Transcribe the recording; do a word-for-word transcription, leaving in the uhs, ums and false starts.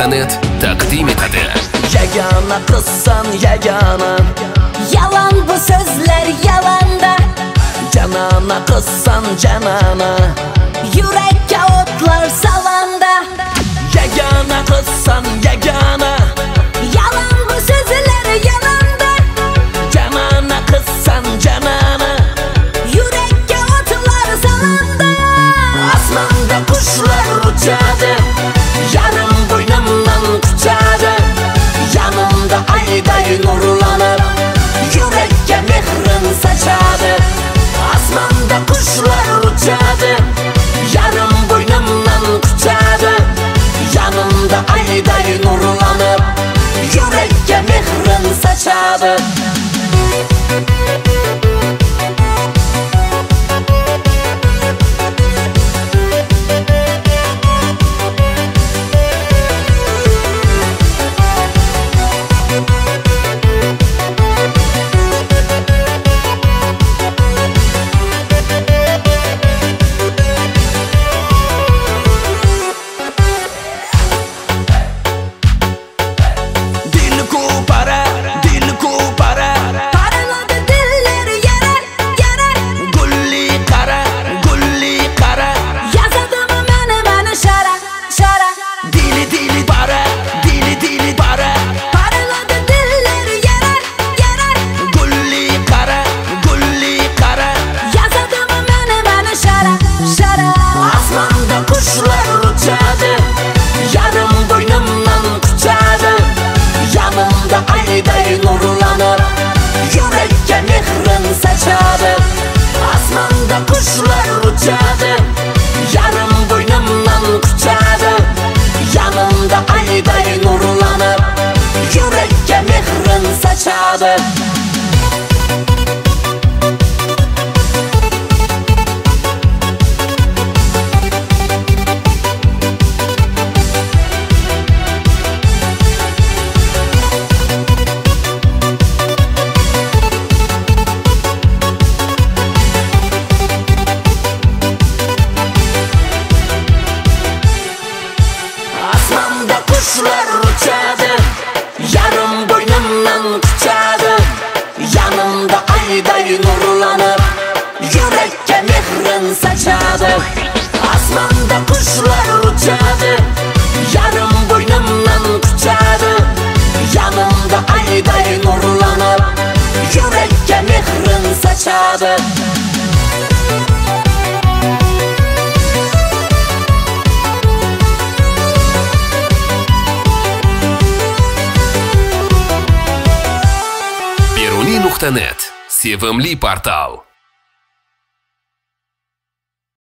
nuqta net taqdim etadi. Yagona qizsan yagona, yalan bu so'zlar yalanda. Janona qizsan janona, Yurakka o'tlar salanda. Yagona qizsan yagona, yalan bu so'zlar yalanda. Janona qizsan janona, Yurakka o'tlar salanda. Osmonda qushlar uchadi, yarim bo'ynimdan quchadi. Yanimda ayday nurlanib, yurakka mehrin sochadi. Osmonda qushlar uchadi, yarim bo'ynimdan quchadi. Yanimda ayday nurlanib, yurakka mehrin sochadi. Osmonda qushlar uchadi, yarim bo'ynimdan quchadi. Yanimda ayday nurlanib, yurakka mehrin sochadi. Qushlar uchadi, yarim bo'ynimdan quchadi. Yanimda ayday nurlanib, yurakka mehrin sochadi. Osmonda qushlar uchadi, yarim bo'ynimdan quchadi. Yanimda ayday nurlanib, yurakka mehrin sochadi. Beruniy nuqta net sevimli portal.